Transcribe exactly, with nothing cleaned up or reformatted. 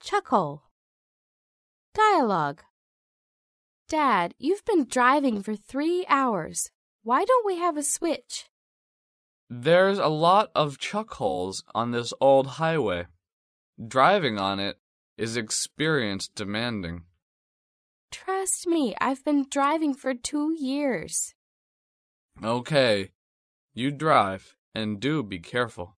Chuckle. Dialogue. Dad, you've been driving for three hours. Why don't we have a switch? There's a lot of chuck holes on this old highway. Driving on it is experience demanding. Trust me, I've been driving for two years. Okay, you drive and do be careful.